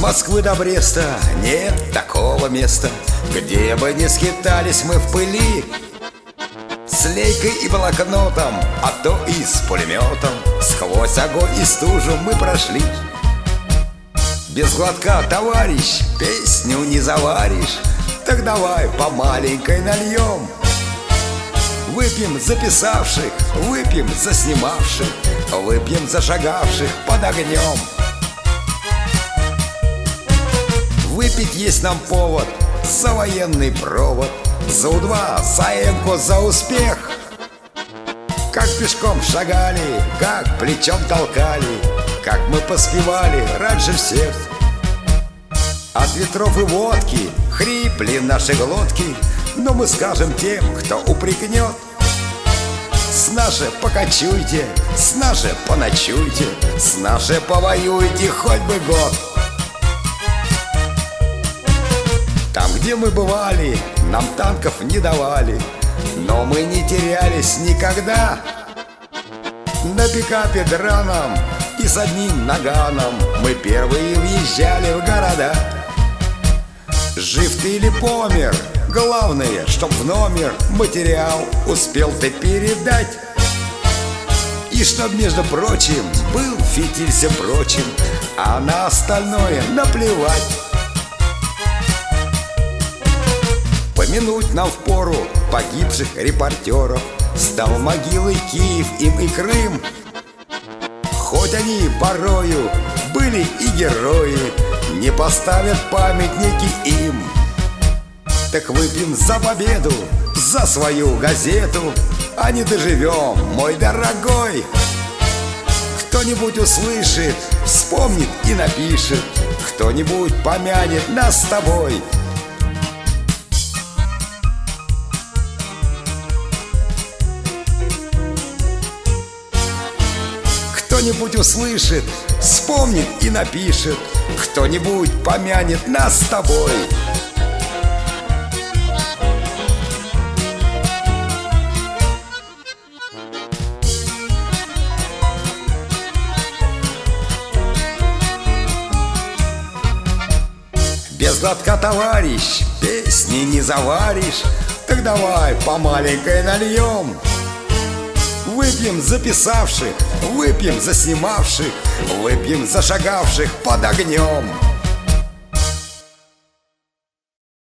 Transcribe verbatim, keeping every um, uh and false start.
Москвы до Бреста нет такого места, где бы не скитались мы в пыли, с лейкой и блокнотом, а то и с пулеметом. Сквозь огонь и стужу мы прошли. Без глотка, товарищ, песню не заваришь. Так давай по маленькой нальем. Выпьем за писавших, выпьем за снимавших, выпьем за шагавших под огнем. Выпить есть нам повод за военный провод, за У два, за Эмку, за успех. Как пешком шагали, как плечом толкали, как мы поспевали раньше всех. От ветров и водки хрипли наши глотки, но мы скажем тем, кто упрекнет: с нашей покочуйте, с нашей поночуйте, с нашей повоюйте хоть бы год. Там, где мы бывали, нам танков не давали, но мы не терялись никогда. На пикапе драном и с одним наганом мы первые въезжали в города. Жив ты или помер, главное, чтоб в номер материал успел ты передать. И чтоб, между прочим, был фитиль всем прочим, а на остальное наплевать. Помянуть нам впору погибших репортеров, стал могилой Киев им и Крым. Хоть они порою были и герои, не поставят памятники им. Так выпьем за победу, за свою газету, а не доживем, мой дорогой. Кто-нибудь услышит, вспомнит и напишет, кто-нибудь помянет нас с тобой. Кто-нибудь услышит, вспомнит и напишет, кто-нибудь помянет нас с тобой. Без глотка, товарищ, песни не заваришь. Так давай по маленькой нальем. Выпьем за писавших, выпьем за снимавших, выпьем за шагавших под огнем.